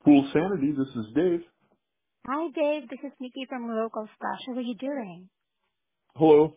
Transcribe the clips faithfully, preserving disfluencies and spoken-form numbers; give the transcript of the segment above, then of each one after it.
Pool Sanity, this is Dave. Hi, Dave. This is Nikki from Local Stash. How are you doing? Hello.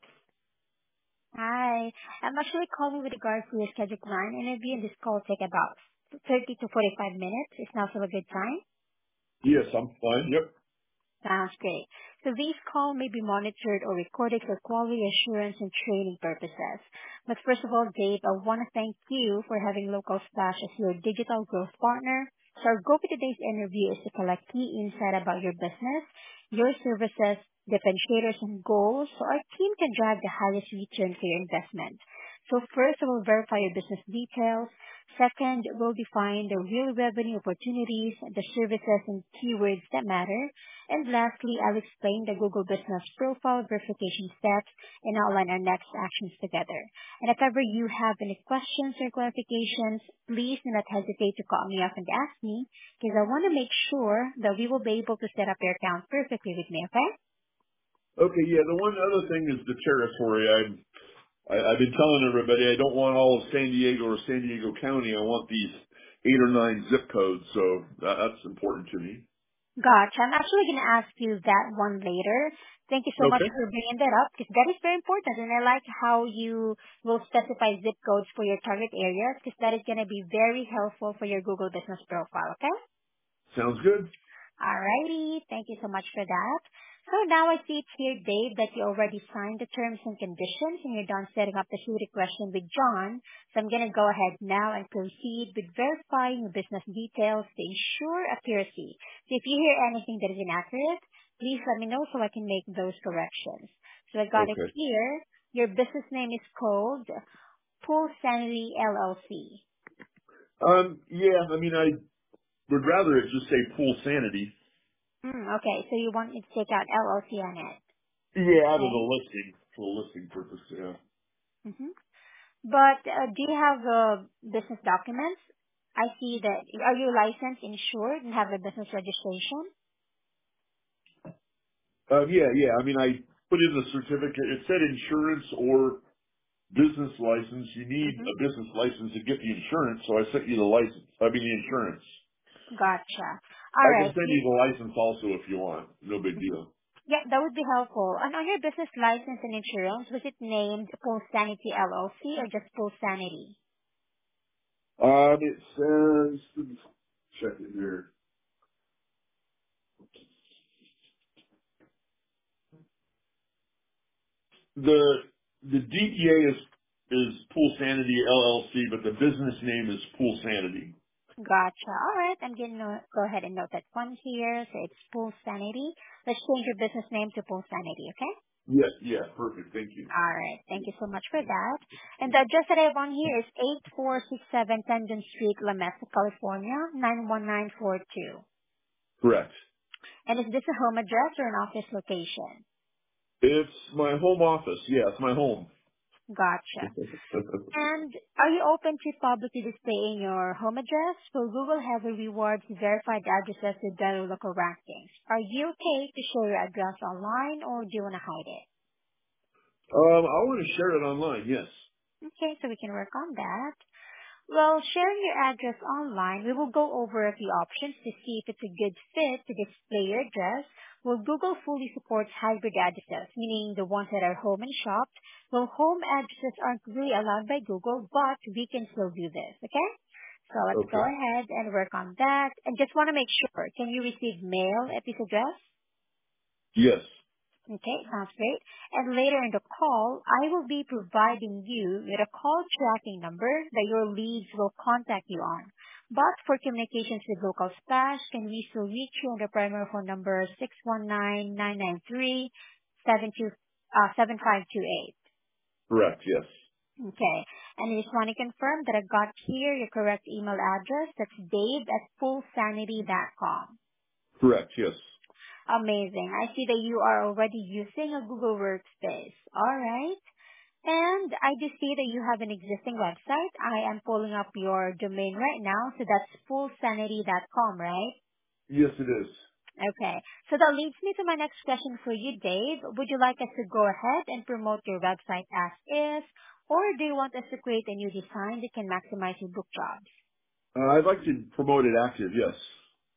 Hi. I'm actually calling with regards to your scheduled line interview, and this call will take about thirty to forty-five minutes. Is now still a good time? Yes, I'm fine. Yep. Sounds great. So this call may be monitored or recorded for quality assurance and training purposes. But first of all, Dave, I want to thank you for having Local Splash as your digital growth partner. So our goal for today's interview is to collect key insight about your business, your services, differentiators, and goals so our team can drive the highest return for your investment. So first, I will verify your business details. Second, we'll define the real revenue opportunities, the services, and keywords that matter. And lastly, I'll explain the Google Business Profile verification steps and outline our next actions together. And if ever you have any questions or clarifications, please do not hesitate to call me up and ask me, because I want to make sure that we will be able to set up your account perfectly with me, okay? Okay, yeah, the one other thing is the territory. I'm, I, I've been telling everybody I don't want all of San Diego or San Diego County. I want these eight or nine zip codes, so that, that's important to me. Gotcha. I'm actually going to ask you that one later. Thank you so much Okay. for bringing that up because that is very important. And I like how you will specify zip codes for your target areas because that is going to be very helpful for your Google business profile. Okay? Sounds good. Alrighty. Thank you so much for that. So now I see it here, Dave, that you already signed the terms and conditions and you're done setting up the security question with John. So I'm going to go ahead now and proceed with verifying the business details to ensure accuracy. So if you hear anything that is inaccurate, please let me know so I can make those corrections. So I got it Okay. here. Your business name is called Pool Sanity L L C. Um, yeah, I mean, I would rather it just say Pool Sanity. Hmm, okay, so you want me to take out L L C on it. Yeah, out of Okay. the listing, for listing purpose, yeah. Mm-hmm. But uh, do you have uh, business documents? I see that. Are you licensed, insured, and have a business registration? Uh, yeah, yeah, I mean, I put in the certificate. It said insurance or business license, you need Mm-hmm. a business license to get the insurance, so I sent you the license. I mean the insurance. Gotcha. All I can right. send you You, the license also if you want. No big mhm. deal. Yeah, that would be helpful. And on your business license and insurance, was it named Pool Sanity L L C or just Pool Sanity? Um, it says, let me check it here. The the D B A is is Pool Sanity L L C, but the business name is Pool Sanity. Gotcha. All right. I'm going to go ahead and note that one here. So it's Pool Sanity. Let's change your business name to Pool Sanity, okay? Yes, yeah, perfect. Thank you. All right. Thank you so much for that. And the address that I have on here is eight four six seven Tendon Street, La Mesa, California, nine one nine four two. Correct. And is this a home address or an office location? It's my home office. Yeah, it's my home. Gotcha. And are you open to publicly displaying your home address? Will Google have a reward to verified addresses with better local rankings? Are you okay to share your address online or do you want to hide it? um, I want to share it online. Yes. Okay, so we can work on that. Well, sharing your address online, we will go over a few options to see if it's a good fit to display your address. Well, Google fully supports hybrid addresses, meaning the ones that are home and shop. Well, home addresses aren't really allowed by Google, but we can still do this, okay? So let's go Okay. ahead and work on that. And just want to make sure, can you receive mail at this address? Yes. Okay, sounds great. And later in the call, I will be providing you with a call tracking number that your leads will contact you on. But for communications with local staff, can we still reach you on the primary phone number six one nine, nine nine three, seven two uh, seven five two eight? Correct. Yes. Okay. And I just want to confirm that I got here your correct email address. That's dave at fullsanity dot com. Correct. Yes. Amazing. I see that you are already using a Google Workspace. All right. And I do see that you have an existing website. I am pulling up your domain right now. So that's full sanity dot com, right? Yes, it is. Okay. So that leads me to my next question for you, Dave. Would you like us to go ahead and promote your website as is? Or do you want us to create a new design that can maximize your book jobs? Uh, I'd like to promote it active. Yes.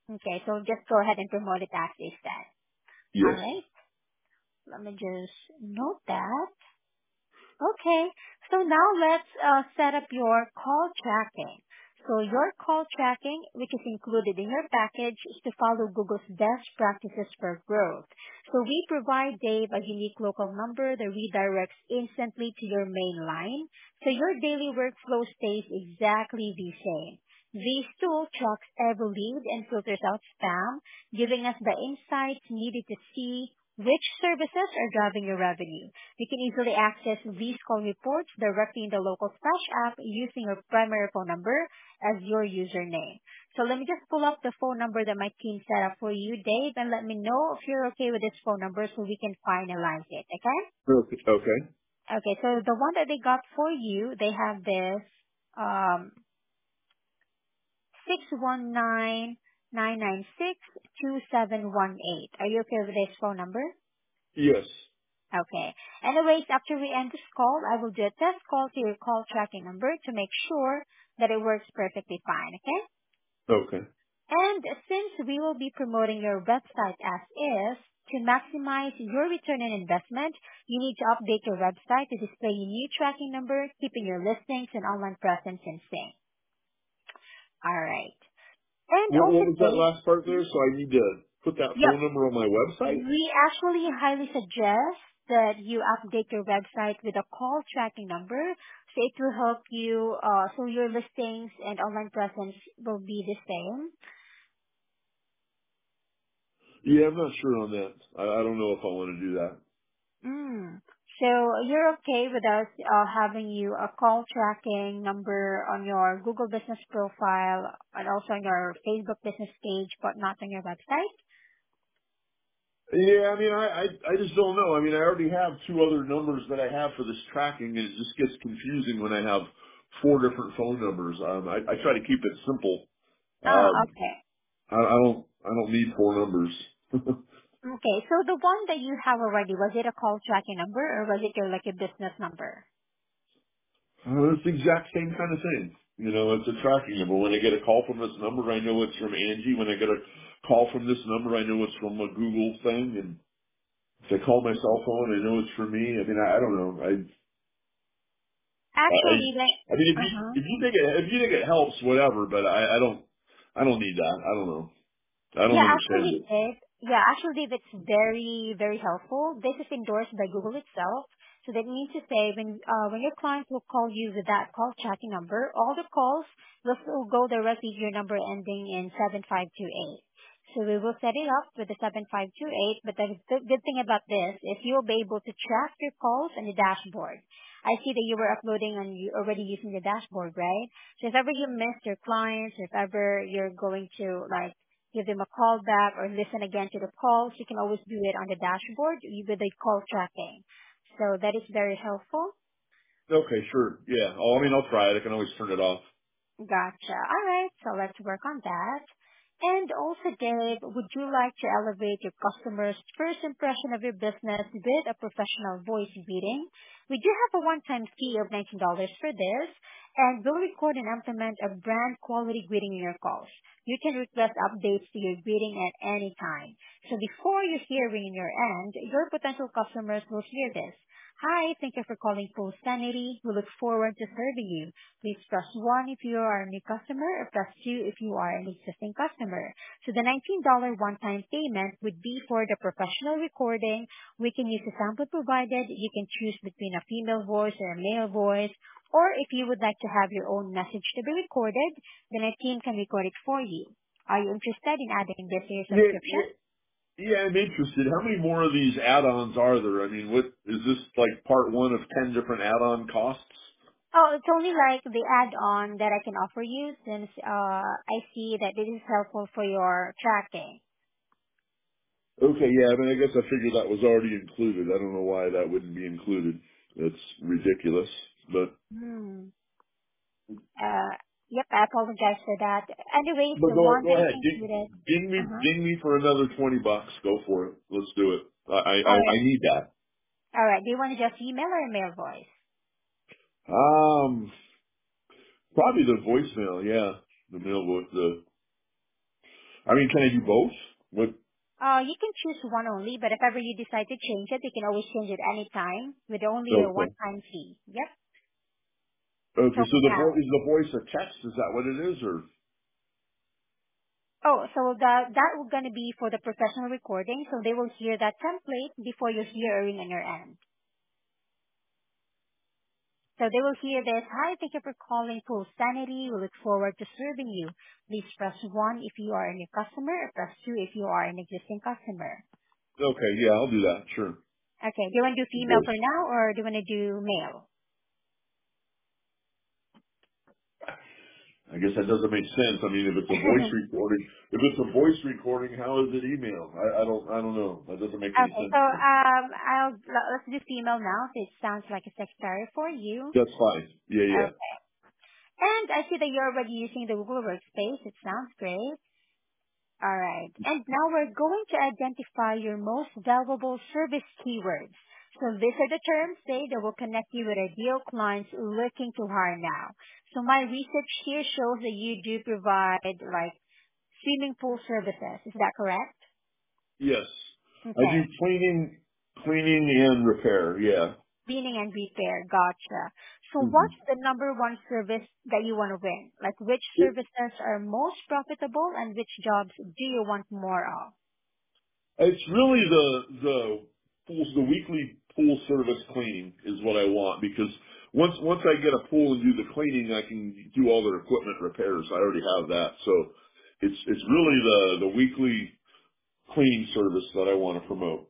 Okay, so just go ahead and promote it as is then. All Yes. right. Let me just note that. Okay. So now let's uh, set up your call tracking. So your call tracking, which is included in your package, is to follow Google's best practices for growth. So we provide Dave a unique local number that redirects instantly to your main line. So your daily workflow stays exactly the same. This tool tracks every lead and filters out spam, giving us the insights needed to see which services are driving your revenue. You can easily access these call reports directly in the local Splash app using your primary phone number as your username. So let me just pull up the phone number that my team set up for you, Dave, and let me know if you're okay with this phone number so we can finalize it, okay? Okay. Okay. Okay, so the one that they got for you, they have this um, six one nine, nine nine six, two seven one eight. Are you okay with this phone number? Yes. Okay. Anyways, after we end this call, I will do a test call to your call tracking number to make sure that it works perfectly fine, okay? Okay. And since we will be promoting your website as is, to maximize your return on investment, you need to update your website to display your new tracking number, keeping your listings and online presence in sync. Alright. And What, also, what was that Dave, last part there? So I need to put that yep, phone number on my website? we actually highly suggest that you update your website with a call tracking number so it will help you, uh, so your listings and online presence will be the same. Yeah, I'm not sure on that. I, I don't know if I want to do that. Mm. So you're okay with us uh, having you a call tracking number on your Google Business profile and also on your Facebook business page, but not on your website? Yeah, I mean, I, I, I just don't know. I mean, I already have two other numbers that I have for this tracking, and it just gets confusing when I have four different phone numbers. Um, I, I try to keep it simple. Ah, Um, okay. I, I don't, I don't need four numbers. Okay, so the one that you have already, was it a call tracking number or was it your like a business number? Uh, it's the exact same kind of thing. You know, it's a tracking number. When I get a call from this number, I know it's from Angie. When I get a call from this number, I know it's from a Google thing. And if I call my cell phone, I know it's for me. I mean, I, I don't know. I, I, Actually, like, I mean, if you uh-huh. if you think it if you think it helps, whatever. But I, I don't I don't need that. I don't know. I don't Yeah, understand actually, it. it, yeah, actually, it's very, very helpful. This is endorsed by Google itself. So that means to say when, uh, when your client will call you with that call tracking number, all the calls will still go directly to your number ending in seven five two eight. So we will set it up with the seven five two eight, but the good good thing about this is you'll be able to track your calls on the dashboard. I see that you were uploading and you already using the dashboard, right? So if ever you missed your clients, if ever you're going to like give them a call back or listen again to the calls. You can always do it on the dashboard with the call tracking. So that is very helpful. Okay, sure. Yeah. Oh, I mean, I'll try it. I can always turn it off. Gotcha. All right. So let's work on that. And also, Dave, would you like to elevate your customers' first impression of your business with a professional voice greeting? We do have a one-time fee of nineteen dollars for this, and we'll record and implement a brand quality greeting in your calls. You can request updates to your greeting at any time. So before you hear ring in your end, your potential customers will hear this. Hi, thank you for calling Full Sanity. We look forward to serving you. Please press one if you are a new customer or press two if you are an existing customer. So the nineteen dollars one-time payment would be for the professional recording. We can use the sample provided. You can choose between a female voice or a male voice. Or if you would like to have your own message to be recorded, then a team can record it for you. Are you interested in adding this to your Yeah, subscription? yeah, yeah. I'm interested. How many more of these add-ons are there? I mean, what is this like? Part one of ten different add-on costs? Oh, it's only like the add-on that I can offer you since uh, I see that this is helpful for your tracking. Okay, yeah. I mean, I guess I figured that was already included. I don't know why that wouldn't be included. It's ridiculous. But Hmm. Uh, yep, I apologize for that. Anyways, but the go one go that is ahead. Ding, included. ding me Uh-huh. ding me for another twenty bucks. Go for it. Let's do it. I I I All I right. need that. All right. Do you want to just email or mail voice? Um, probably the voicemail. Yeah, the mail voice. The I mean, can I do both? What? Uh, you can choose one only, but if ever you decide to change it, you can always change it anytime with only a Okay. one-time fee. Yep. Okay. So So the now, vo- is the voice a text? Is that what it is, or? oh, so that that will gonna be for the professional recording, so they will hear that template before you hear a ring on your end. So they will hear this. Hi, thank you for calling Pool Sanity. We look forward to serving you. Please press one if you are a new customer, or press two if you are an existing customer. Okay. Yeah, I'll do that. Sure. Okay. Do you want to do The female voice. for now, or do you want to do male? I guess that doesn't make sense. I mean, if it's a voice recording, if it's a voice recording, how is it email? I, I don't, I don't know. That doesn't make any Okay, sense so to me. um, I'll let's do female now. So it sounds like a secretary for you. That's fine. Yeah, yeah. Okay, and I see that you're already using the Google Workspace. It sounds great. All right, and now we're going to identify your most valuable service keywords. So these are the terms, say, that will connect you with ideal clients looking to hire now. So my research here shows that you do provide like swimming pool services. Is that correct? Yes. I Okay. do cleaning, cleaning and repair. Yeah. Cleaning and repair. Gotcha. So hmm what's the number one service that you want to win? Like which It, services are most profitable and which jobs do you want more of? it's really the the pools, the weekly pool service cleaning is what I want because once once I get a pool and do the cleaning, I can do all their equipment repairs. I already have that, so it's it's really the the weekly cleaning service that I want to promote.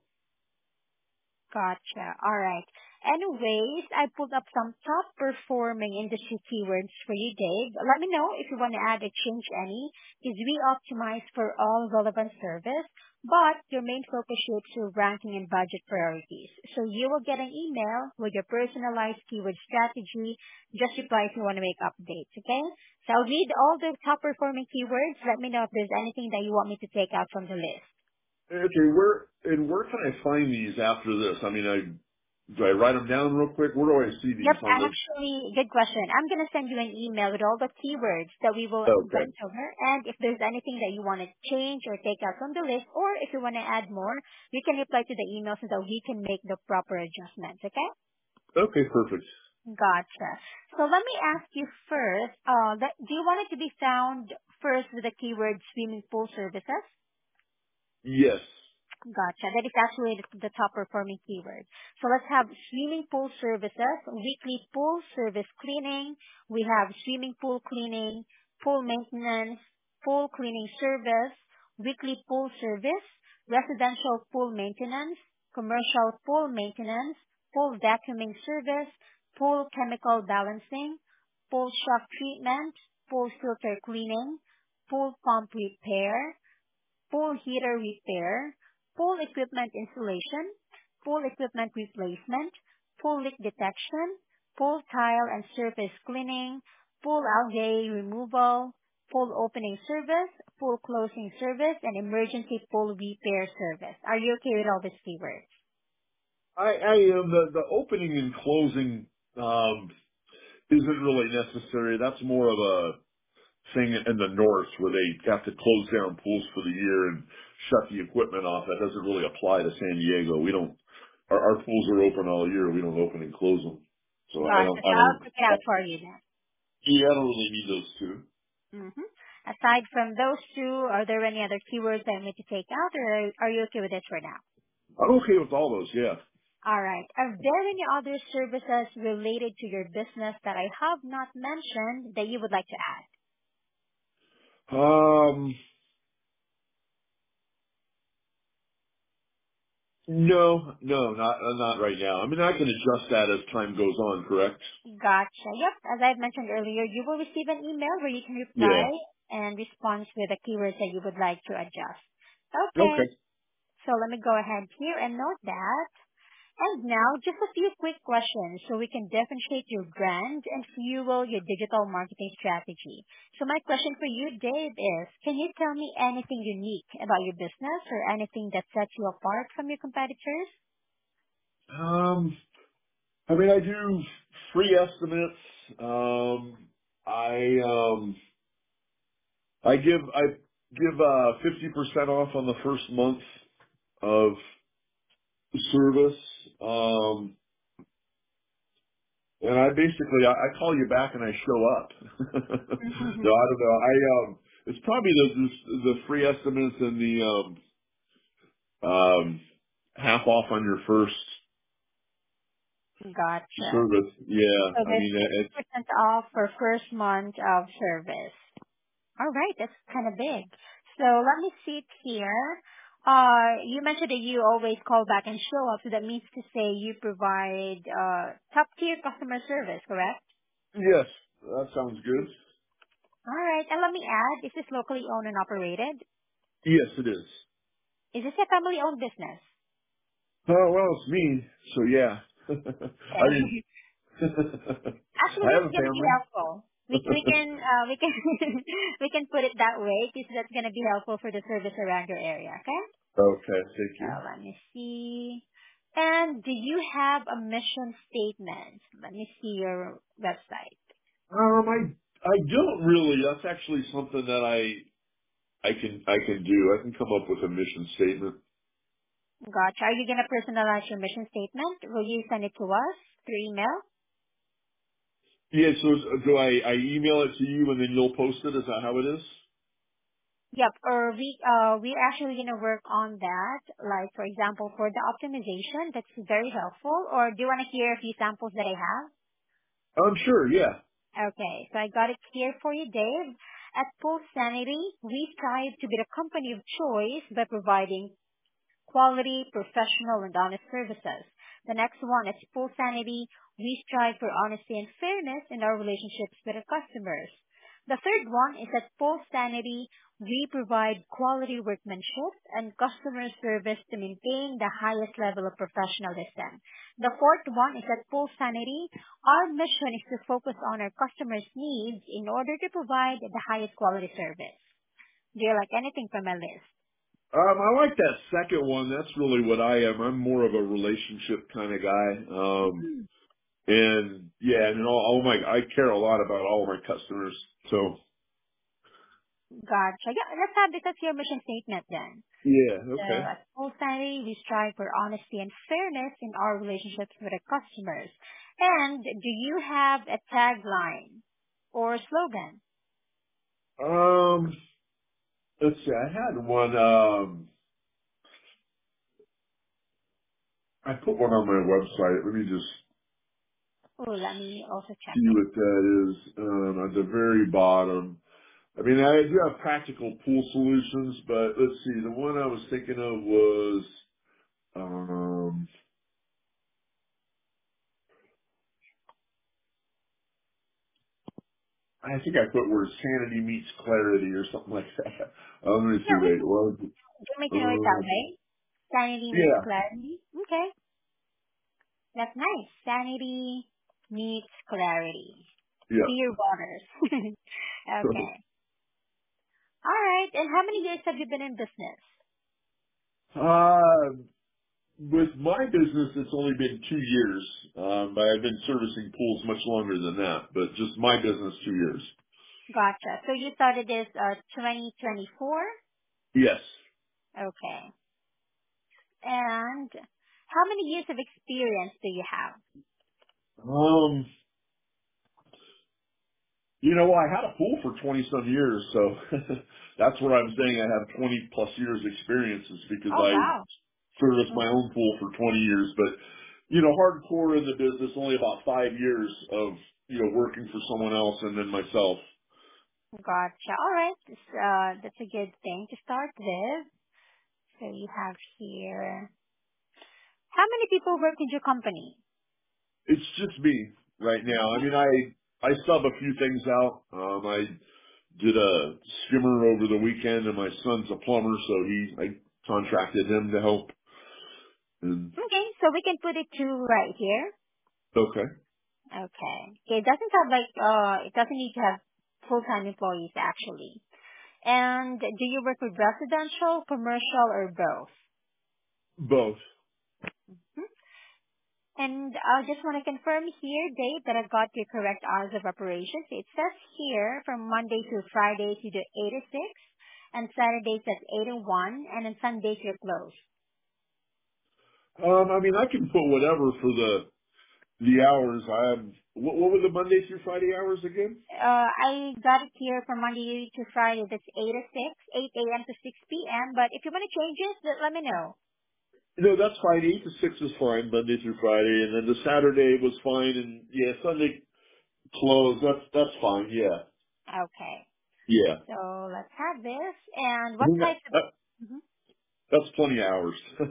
Gotcha. All right. Anyways, I pulled up some top performing industry keywords for you, Dave. Let me know if you want to add or change any, because we optimize for all relevant service, but your main focus shapes your ranking and budget priorities. So you will get an email with your personalized keyword strategy. Just reply if you want to make updates, okay? So I'll read all the top performing keywords. Let me know if there's anything that you want me to take out from the list. Okay, where and where can I find these after this? I mean, I do I write them down real quick? Where do I see these Yep, on the? actually, good question. I'm going to send you an email with all the keywords that we will Okay, went over. And if there's anything that you want to change or take out from the list, or if you want to add more, you can reply to the email so that we can make the proper adjustments, okay? okay, perfect. Gotcha. So let me ask you first, uh, that, do you want it to be found first with the keyword swimming pool services? Yes. Gotcha. That is actually the, the top performing keyword. So let's have swimming pool services, weekly pool service cleaning. We have swimming pool cleaning, pool maintenance, pool cleaning service, weekly pool service, residential pool maintenance, commercial pool maintenance, pool vacuuming service, pool chemical balancing, pool shock treatment, pool filter cleaning, pool pump repair, pool heater repair, pool equipment installation, pool equipment replacement, pool leak detection, pool tile and surface cleaning, pool algae removal, pool opening service, pool closing service, and emergency pool repair service. Are you okay with all these keywords? I, I am the the opening and closing um, isn't really necessary. That's more of a thing in the north where they have to close down pools for the year and shut the equipment off. That doesn't really apply to San Diego. We don't. Our, our pools are open all year. We don't open and close them. So I Gotcha. don't. So I I'll don't. take it out for you then. Yeah, I don't really need those two. hmm Aside from those two, are there any other keywords that I need to take out, or are you okay with it for now? I'm okay with all those. Yeah. All right. Are there any other services related to your business that I have not mentioned that you would like to add? Um. No, no, not uh, not right now. I mean, I can adjust that as time goes on. Correct? Gotcha. Yep. As I mentioned earlier, you will receive an email where you can reply Yeah. and respond with the keywords that you would like to adjust. Okay. Okay. So let me go ahead here and note that. And now, just a few quick questions so we can differentiate your brand and fuel your digital marketing strategy. So my question for you, Dave, is can you tell me anything unique about your business or anything that sets you apart from your competitors? Um. I mean, I do free estimates. Um. I um. I give I give uh fifty percent off on the first month of service. Um, and I basically I, I call you back and I show up. No, I don't know. I um, it's probably the the, the free estimates and the um um half off on your first Gotcha. service. Yeah, So I there's mean it's fifty percent off for first month of service. All right, that's kind of big. So let me see it here. Uh, you mentioned that you always call back and show up, so that means to say you provide uh, top tier customer service, correct? yes, that sounds good. All right, and let me add, is this locally owned and operated? Yes, it is. Is this a family owned business? Oh well, it's me. So yeah, I Okay. didn't. Actually, I have that's a gonna be family. helpful. We we can uh, we can we can put it that way because that's gonna be helpful for the service around your area. Okay. Okay, thank you. So let me see. And do you have a mission statement? Let me see your website. Um, I I don't really. That's actually something that I I can I can do. I can come up with a mission statement. Gotcha. Are you gonna personalize your mission statement? Will you send it to us through email? Yeah. So is- do I I email it to you and then you'll post it? Is that how it is? Yep. Or we uh we're actually gonna work on that. Like for example, for the optimization, that's very helpful. Or do you want to hear a few samples that I have? I'm sure. Yeah. Okay, so I got it here for you, Dave. At Pulse Sanity, we strive to be the company of choice by providing quality, professional, and honest services. The next one is Full Sanity. We strive for honesty and fairness in our relationships with our customers. The third one is at Full Sanity. We provide quality workmanship and customer service to maintain the highest level of professionalism. The fourth one is at Full Sanity. Our mission is to focus on our customers' needs in order to provide the highest quality service. Do you like anything from my list? Um, I like that second one. That's really what I am. I'm more of a relationship kind of guy. Um, and yeah, and all, all my I care a lot about all of my customers. So Gotcha. Yeah, let's have this as your mission statement then. yeah. So Okay. at Pulsari, we strive for honesty and fairness in our relationships with our customers. And do you have a tagline or slogan? Um, let's see. I had one. Um, I put one on my website. Let me just Oh, let me also check see it. what that is. Um, at the very bottom. I mean, I do have practical pool solutions, but let's see. The one I was thinking of was, um, I think I put where sanity meets clarity or something like that. Uh, let me see. Yeah, we Wait. can Well, do make it know it that um, way. Sanity meets yeah, clarity. Okay, that's nice. Sanity meets clarity. yeah. Clear waters. Okay. All right. And how many years have you been in business? uh, with my business, it's only been two years. Um, but I've been servicing pools much longer than that. But just my business, two years. Gotcha. So you started this uh twenty twenty-four? Yes. Okay. And how many years of experience do you have? Um, You know, I had a pool for twenty some years, so that's where I'm saying I have twenty plus years experience is because Oh, I wow. serviced my Mm-hmm. own pool for twenty years. But, you know, hardcore in the business, only about five years of, you know, working for someone else and then myself. Gotcha. All right. This, uh, that's a good thing to start with. So you have here. How many people work in your company? It's just me right now. I Okay. mean, I, I sub a few things out. Um, I did a skimmer over the weekend and my son's a plumber, so he, I contracted him to help. And Okay. So we can put it two right here. okay, Okay. Okay. It doesn't have like, uh, it doesn't need to have full-time employees actually. And do you work with residential, commercial, or both? both. Hmm? And I just want to confirm here, Dave, that I've got your correct hours of operations. It says here from Monday to Friday you do eight to six, and Saturdays at eight and one, and on Sundays you're closed. Um, I mean, I can put whatever for the the hours. I'm. What, what were the Monday through Friday hours again? Uh, I got it here from Monday to Friday. That's eight to six, eight a m to six p m. But if you want to change it, let let me know. No, that's fine. Eight to six is fine, Monday through Friday, and then the Saturday was fine, and yeah, Sunday closed. That's that's fine. Yeah, Okay. yeah. So let's have this. And I what mean, that, types of... that, Mhm. that's plenty of hours.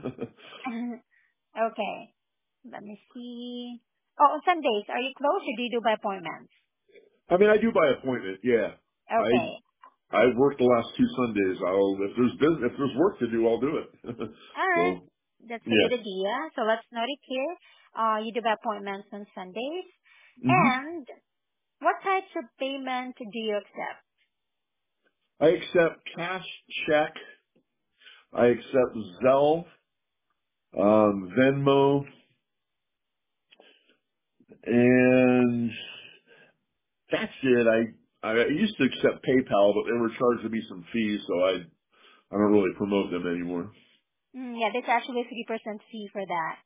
Okay. Let me see. Oh, on Sundays, are you closed or do you do by appointments? I mean, I do by appointment. Yeah, I Okay. I've worked the last two Sundays. I'll if there's business, if there's work to do, I'll do it. All right. So That's a yeah. good idea. So let's note it here. Uh, you do by appointments on Sundays. hmm And what types of payment do you accept? I accept cash, check. I accept Zelle, um, Venmo, and that's it. I I used to accept PayPal, but they were charging me some fees, so I I don't really promote them anymore. Mm, yeah, there's actually a three percent fee for that.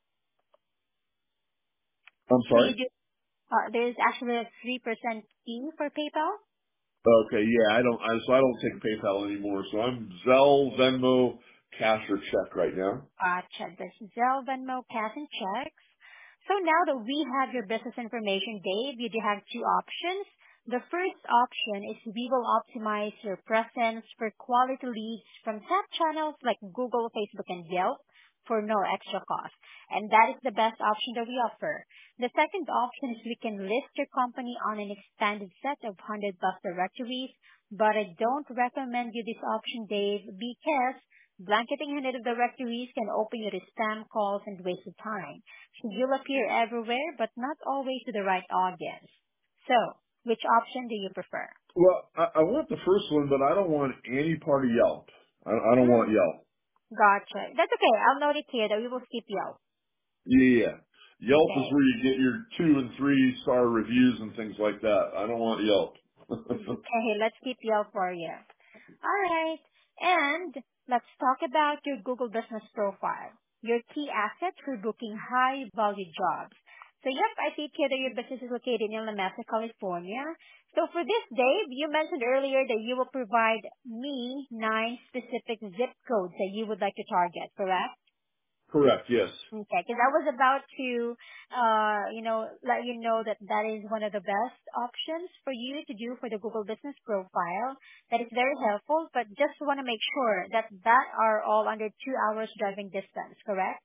I'm So you sorry. do, uh, there's actually a three percent fee for PayPal? Okay, yeah, I don't. I, so I don't take PayPal anymore. So I'm Zelle, Venmo, cash, or check right now. Gotcha. There's Zelle, Venmo, cash, and checks. So now that we have your business information, Dave, you do have two options. The first option is we will optimize your presence for quality leads from top channels like Google, Facebook, and Yelp for no extra cost. And that is the best option that we offer. The second option is we can list your company on an expanded set of one hundred plus directories, but I don't recommend you this option, Dave, because blanketing one hundred directories can open you to spam calls and waste of time. So you'll appear everywhere, but not always to the right audience. So, which option do you prefer? Well, I, I want the first one, but I don't want any part of Yelp. I, I don't Hmm, want Yelp. gotcha. That's okay. I'll note it here that we will skip Yelp. Yeah. Yelp is Okay. where you get your two and three star reviews and things like that. I don't want Yelp. Okay, let's keep Yelp for you. All right. And let's talk about your Google Business Profile, your key asset for booking high-value jobs. So, yep, I see here that your business is located in La Mesa, California. So, for this, Dave, you mentioned earlier that you will provide me nine specific zip codes that you would like to target, correct? Correct. Yes. Okay, because I was about to, uh, you know, let you know that that is one of the best options for you to do for the Google Business Profile. That is very helpful, but just want to make sure that that are all under two hours driving distance, correct?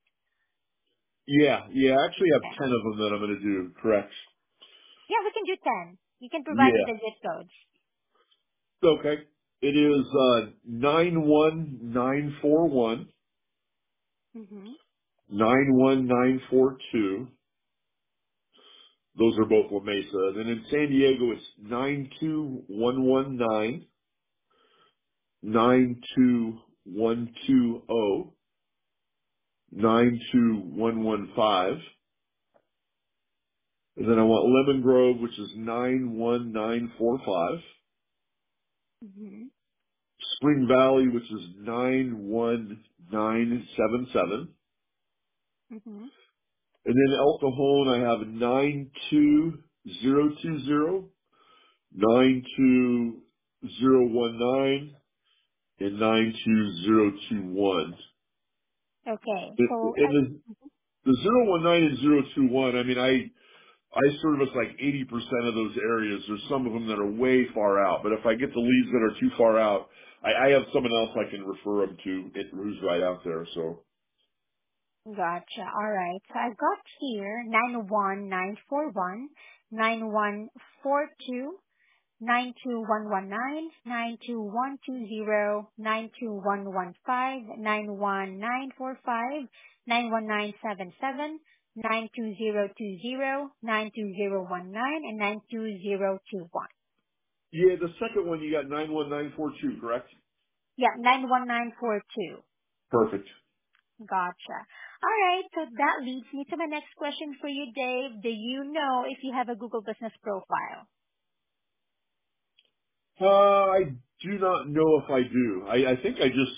Yeah. Yeah. I actually have Okay. ten of them that I'm going to do. Correct. Yeah, we can do ten. You can provide me Yeah. the zip codes. Okay. It is uh, nine one nine four one, Mm-hmm. nine one nine four two. Those are both La Mesa. Then in San Diego, it's nine two one one nine, nine two one two zero, nine two one one five. And then I want Lemon Grove, which is nine one nine four five. Mm-hmm. Spring Valley, which is nine one nine seven seven. Mm-hmm. And then El Cajon, I have nine two zero two zero, nine two zero one nine, and nine two zero two one. Okay, And so I, the, the zero one nine and zero two one, I mean, I, I service like eighty percent of those areas. There's some of them that are way far out, but if I get the leads that are too far out, I, I have someone else I can refer them to it, who's right out there. So gotcha. All right. So I've got here nine one nine four one nine one four two. nine two one one nine, nine two one two zero, nine two one one five, nine one nine four five, nine one nine seven seven, nine two zero two zero, nine two zero one nine, and nine two zero two one. yeah, the second one you got nine one nine four two, correct? Yeah, nine one nine four two. Perfect. Gotcha. All right, so that leads me to my next question for you, Dave. Do you know if you have a Google Business Profile? Uh, I do not know if I do. I, I think I just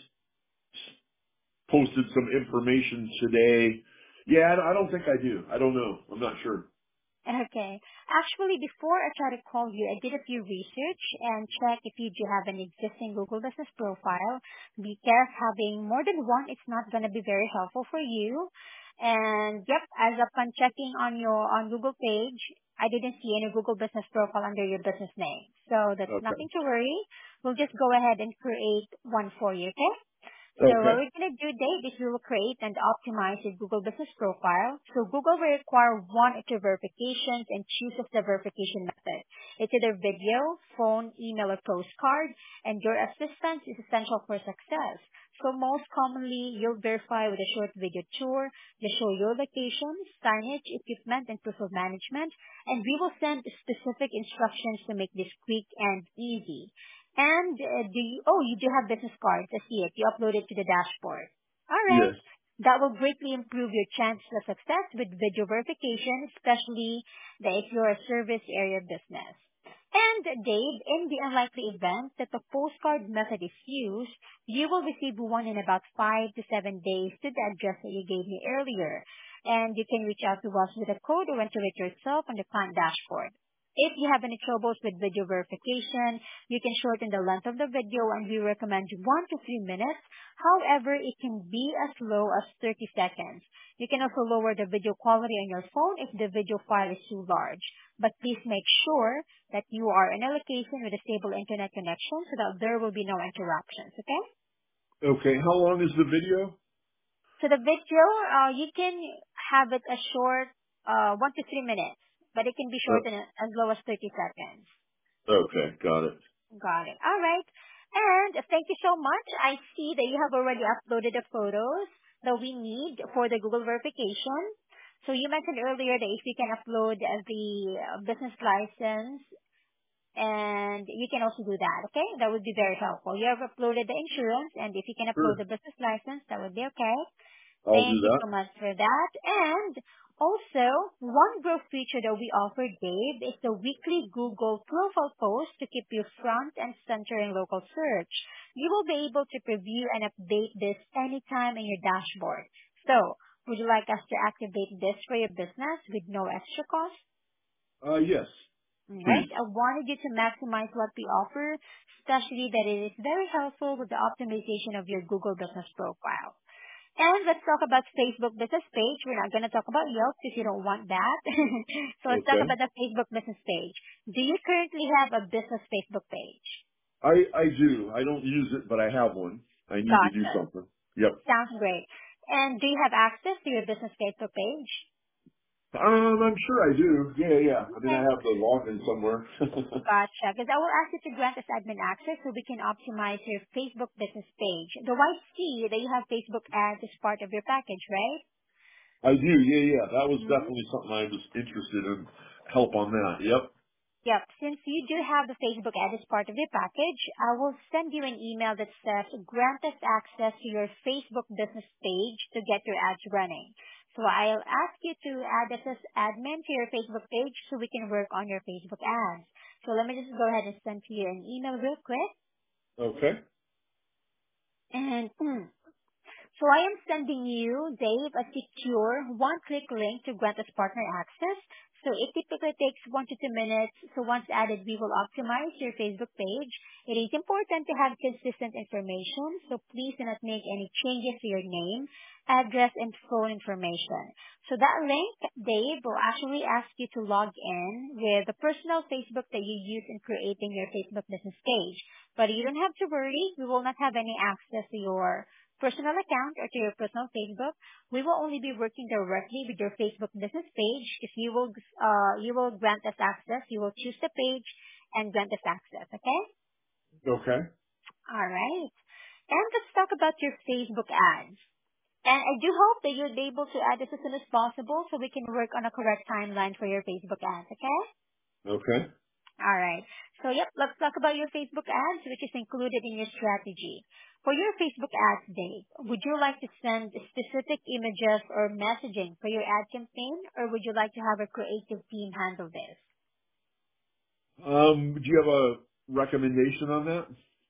posted some information today. Yeah, I I don't think I do. I don't know. I'm not sure. Okay. Actually, before I try to call you, I did a few research and check if you do have an existing Google Business profile, because having more than one, it's not going to be very helpful for you. And yep, as upon checking on your on Google page, I didn't see any Google Business profile under your business name. So that's Okay. nothing to worry. We'll just go ahead and create one for you, okay? So what Okay. we're going to do, Dave, is we will create and optimize your Google Business Profile. So Google will require one or two verifications and chooses the verification method. It's either video, phone, email, or postcard, and your assistance is essential for success. So most commonly, you'll verify with a short video tour, to show your location, signage, equipment, and proof of management, and we will send specific instructions to make this quick and easy. And uh, do you, oh, you do have business cards. I see it. You upload it to the dashboard. All right. Yes. That will greatly improve your chances of success with video verification, especially that if you're a service area business. And Dave, in the unlikely event that the postcard method is used, you will receive one in about five to seven days to the address that you gave me earlier. And you can reach out to us with a code or enter it yourself on the client dashboard. If you have any troubles with video verification, you can shorten the length of the video, and we recommend one to three minutes. However, it can be as low as thirty seconds. You can also lower the video quality on your phone if the video file is too large. But please make sure that you are in a location with a stable internet connection so that there will be no interruptions, okay? Okay. How long is the video? So the video, uh, you can have it as short, uh, one to three minutes, but it can be Uh, shortened as low as thirty seconds. okay. Got it. Got it. All right. And thank you so much. I see that you have already uploaded the photos that we need for the Google verification. So you mentioned earlier that if you can upload uh, the uh, business license, and you can also do that, okay? That would be very helpful. You have uploaded the insurance, and if you can upload Sure. the business license, that would be okay. I'll do Thank you that. so much for that. And also, one growth feature that we offer, Dave, is the weekly Google profile post to keep you front and center in local search. You will be able to preview and update this anytime in your dashboard. So, would you like us to activate this for your business with no extra cost? Uh, yes. Right? Please. I wanted you to maximize what we offer, especially that it is very helpful with the optimization of your Google business profile. And let's talk about Facebook business page. We're not going to talk about Yelp if you don't want that. So let's talk Okay. about the Facebook business page. Do you currently have a business Facebook page? I I do. I don't use it, but I have one. I need to do Gotcha. something. Yep. Sounds great. And do you have access to your business Facebook page? Um, I'm sure I do. Yeah, yeah. I mean, I Okay. have the login somewhere. Gotcha. Because I will ask you to grant us admin access so we can optimize your Facebook business page. Though I see that you have Facebook ads as part of your package, right? I do. Yeah, yeah. That was Mm-hmm. definitely something I was interested in. Help on that. Yep. Yep. Since you do have the Facebook ad as part of your package, I will send you an email that says grant us access to your Facebook business page to get your ads running. So I'll ask you to add us as admin to your Facebook page so we can work on your Facebook ads. So let me just go ahead and send to you an email real quick. Okay. And So I am sending you, Dave, a secure one-click link to grant us partner access. So it typically takes one to two minutes. So once added, we will optimize your Facebook page. It is important to have consistent information, so please do not make any changes to your name, address, and phone information. So that link, Dave, will actually ask you to log in with the personal Facebook that you use in creating your Facebook business page. But you don't have to worry. We will not have any access to your personal account or to your personal Facebook. We will only be working directly with your Facebook business page. If you will, uh, you will grant us access, you will choose the page and grant us access. Okay? Okay. All right. And let's talk about your Facebook ads. And I do hope that you'll be able to add this as soon as possible so we can work on a correct timeline for your Facebook ads. Okay? Okay. All right. So yep, let's talk about your Facebook ads, which is included in your strategy. For your Facebook ads, Dave, would you like to send specific images or messaging for your ad campaign, or would you like to have a creative team handle this? Um, do you have a recommendation on that?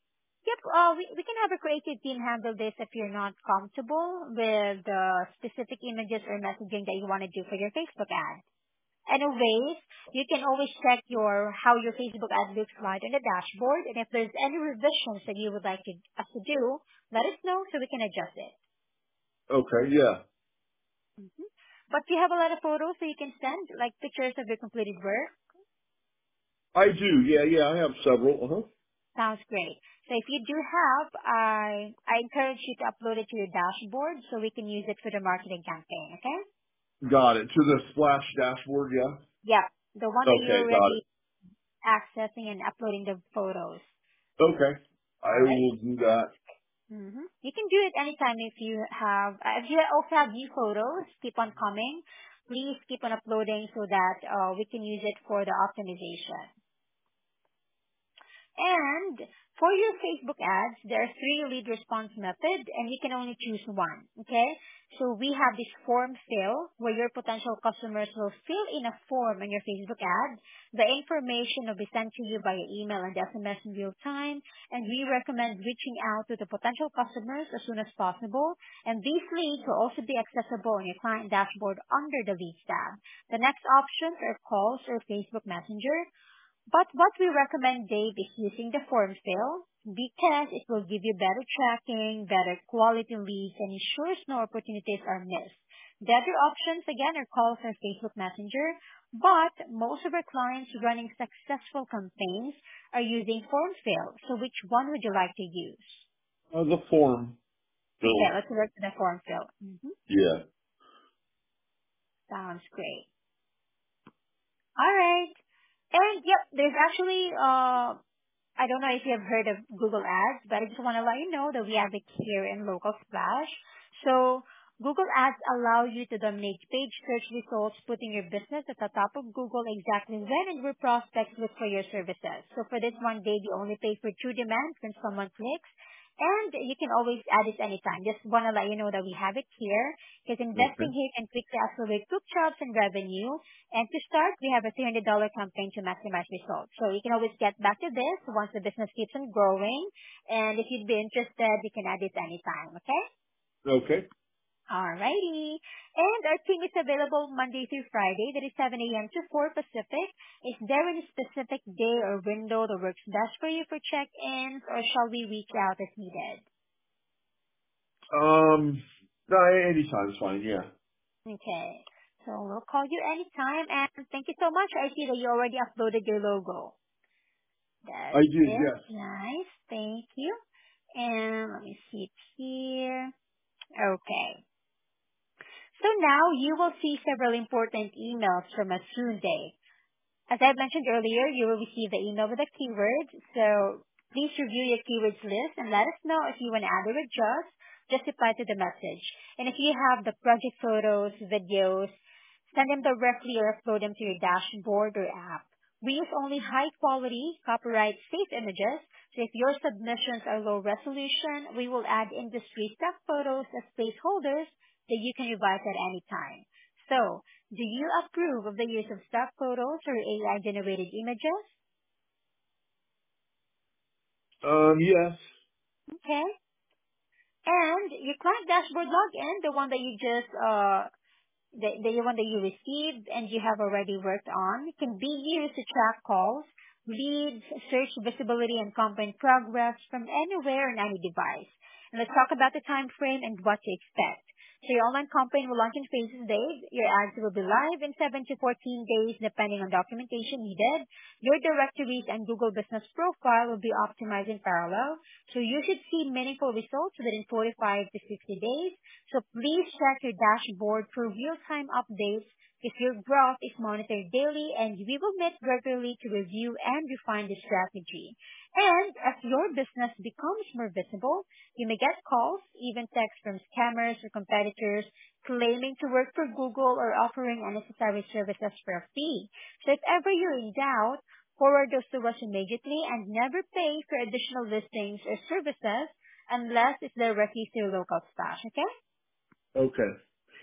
Yep, uh, we, we can have a creative team handle this if you're not comfortable with the specific images or messaging that you want to do for your Facebook ad. Anyways, you can always check your how your Facebook ad looks like on the dashboard, and if there's any revisions that you would like to, us to do, let us know so we can adjust it. Okay, yeah. hmm But you have a lot of photos so you can send, like pictures of your completed work. I do. Yeah, yeah. I have several. Uh huh. Sounds great. So if you do have, I I encourage you to upload it to your dashboard so we can use it for the marketing campaign. Okay? Got it. To the Splash dashboard. Yeah. Yeah, the one that you're Okay, got already accessing and uploading the photos. it. Okay, All I right. will do that. Mm-hmm. You can do it anytime if you have, uh, if you also have new photos, keep on coming. Please keep on uploading so that uh, we can use it for the optimization. And for your Facebook ads, there are three lead response methods and you can only choose one. Okay? So we have this form fill where your potential customers will fill in a form on your Facebook ad. The information will be sent to you via email and S M S in real time. And we recommend reaching out to the potential customers as soon as possible. And these leads will also be accessible on your client dashboard under the leads tab. The next options are calls or Facebook Messenger. But what we recommend, Dave, is using the form fill because it will give you better tracking, better quality leads, and ensures no opportunities are missed. The other options, again, are calls or Facebook Messenger, but most of our clients running successful campaigns are using form fill. So which one would you like to use? Uh, the form Okay, fill. let's work with the form fill. hmm Yeah. Sounds great. All right. And yep, there's actually uh I don't know if you have heard of Google Ads, but I just want to let you know that we have it here in Local Splash. So Google Ads allow you to dominate page search results, putting your business at the top of Google exactly when and where prospects look for your services. So for this one day, you only pay for true demand when someone clicks. And you can always add it anytime. Just want to let you know that we have it here because investing Okay. here can quickly accelerate book jobs and revenue. And to start, we have a three hundred dollars campaign to maximize results. So you can always get back to this once the business keeps on growing. And if you'd be interested, you can add it anytime, okay? Okay. Alrighty. And our team is available Monday through Friday. That is seven a.m. to four Pacific. Is there any specific day or window that works best for you for check-ins, or shall we reach out as needed? Um. No, anytime's fine. Yeah. Okay. So we'll call you anytime. And thank you so much. I see that you already uploaded your logo. I That's did. it. Yes. Nice. Thank you. And let me see it here. Okay. So now you will see several important emails from us soon, Dave. As I mentioned earlier, you will receive the email with the keywords. So please review your keywords list and let us know if you want to add or adjust. Just reply to the message. And if you have the project photos, videos, send them directly or upload them to your dashboard or app. We use only high quality, copyright safe images. So if your submissions are low resolution, we will add industry stock photos as placeholders that you can revise at any time. So do you approve of the use of stock photos or A I-generated images? Um. Yes. Okay. And your client dashboard login, the one that you just uh, the, the one that you received and you have already worked on can be used to track calls, leads, search visibility, and campaign progress from anywhere and any device. And let's talk about the time frame and what to expect. So your online campaign will launch in phases days. Your ads will be live in seven to fourteen days depending on documentation needed. Your directories and Google Business Profile will be optimized in parallel. So you should see meaningful results within forty-five to sixty days. So please check your dashboard for real-time updates if your growth is monitored daily, and we will meet regularly to review and refine the strategy. And as your business becomes more visible, you may get calls, even texts from scammers or competitors claiming to work for Google or offering unnecessary services for a fee. So if ever you're in doubt, forward those to us immediately and never pay for additional listings or services unless it's directly through local stash, okay? Okay.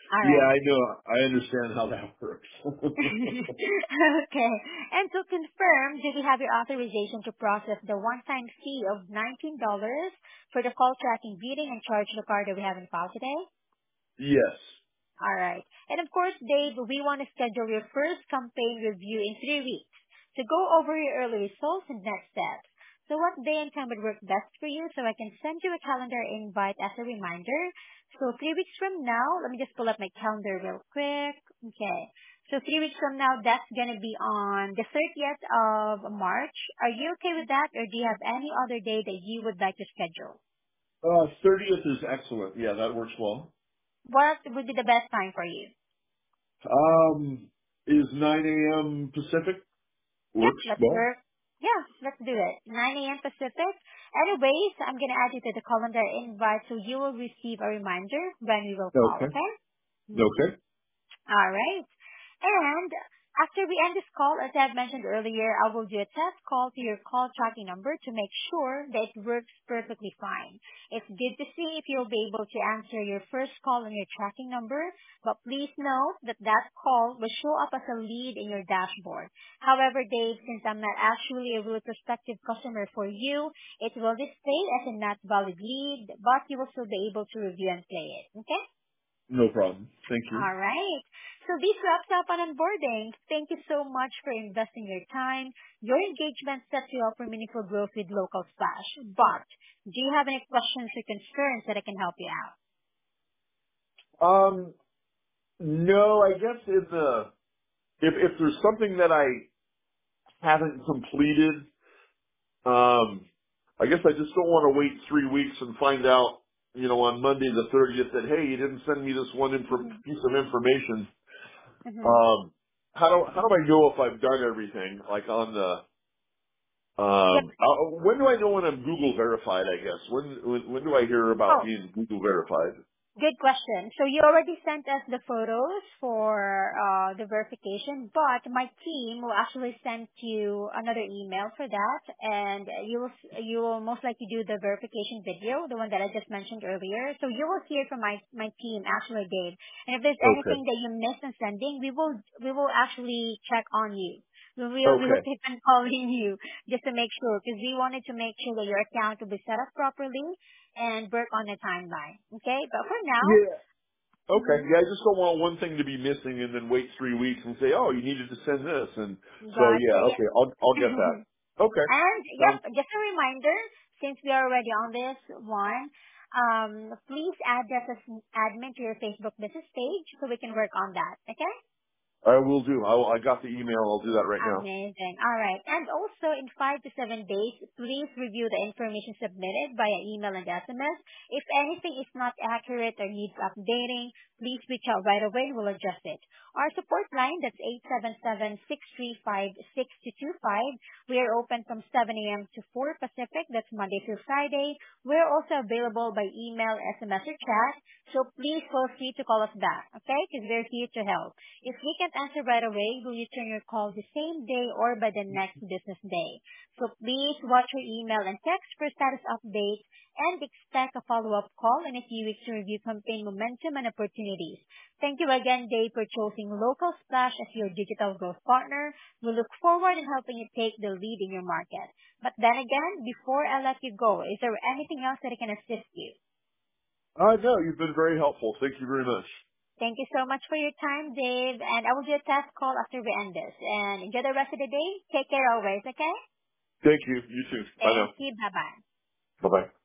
All Yeah, right. I know. I understand how that works. Okay. And to confirm, do we have your authorization to process the one-time fee of nineteen dollars for the call tracking meeting and charge the card that we have in file today? Yes. All right. And of course, Dave, we want to schedule your first campaign review in three weeks to go over your early results and next steps. So what day and time would work best for you so I can send you a calendar invite as a reminder? So three weeks from now, let me just pull up my calendar real quick. Okay. So three weeks from now, that's going to be on the thirtieth of March. Are you okay with that, or do you have any other day that you would like to schedule? Uh, thirtieth is excellent. Yeah, that works well. What would be the best time for you? Um, is nine a.m. Pacific Yep, works let's well? work. Yeah, let's do it. nine a.m. Pacific. Anyways, I'm going to add you to the calendar invite so you will receive a reminder when we will call, Okay. okay? Mhm. Okay. All right. And after we end this call, as I've mentioned earlier, I will do a test call to your call tracking number to make sure that it works perfectly fine. It's good to see if you'll be able to answer your first call on your tracking number, but please note that that call will show up as a lead in your dashboard. However, Dave, since I'm not actually a real prospective customer for you, it will display as a not valid lead, but you will still be able to review and play it. Okay? No problem. Thank you. All right. So this wraps up on onboarding. Thank you so much for investing your time. Your engagement sets you up for meaningful growth with Local Splash. But do you have any questions or concerns that I can help you out? Um, no, I guess in the if if there's something that I haven't completed, um, I guess I just don't want to wait three weeks and find out, you know, on Monday the thirtieth that hey, you didn't send me this one inf- Mm-hmm. piece of information. Mm-hmm. Um, how do how do I know if I've done everything? Like on the Yep. um, uh, when do I know when I'm Google verified? I guess when when, when do I hear about Oh, being Google verified? good question. So you already sent us the photos for uh, the verification, but my team will actually send you another email for that, and you will you will most likely do the verification video, the one that I just mentioned earlier. So you will hear from my my team actually, Dave. And if there's Okay. anything that you missed in sending, we will we will actually check on you. We will we will Okay. keep on calling you just to make sure, because we wanted to make sure that your account will be set up properly and work on the timeline. Okay? But for now, Yeah. Okay. hmm Yeah, I just don't want one thing to be missing and then wait three weeks and say, oh, you needed to send this. And so, gotcha. yeah, okay, I'll, I'll get that. Okay. And yep, Sounds, just a reminder, since we are already on this one, um, please add us as an admin to your Facebook business page so we can work on that. Okay? I will do. I, will, I got the email. I'll do that right now. Amazing. All right. And also, in five to seven days, please review the information submitted via email and S M S. If anything is not accurate or needs updating, please reach out right away. We'll adjust it. Our support line, that's eight seven seven, six three five, six two two five. We are open from seven a.m. to four Pacific. That's Monday through Friday. We're also available by email, S M S, or chat. So please feel free to call us back, okay? Because we're here to help. If we can't answer right away, we'll return your call the same day or by the next business day. So please watch your email and text for status updates and expect a follow-up call in a few weeks to review campaign momentum and opportunities. Thank you again, Dave, for choosing Local Splash as your digital growth partner. We look forward in helping you take the lead in your market. But then again, before I let you go, is there anything else that I can assist you? Uh, no, you've been very helpful. Thank you very much. Thank you so much for your time, Dave, and I will do a test call after we end this. And enjoy the rest of the day. Take care always, okay? Thank you. You too. Bye now. Thank you. Bye-bye. Bye-bye.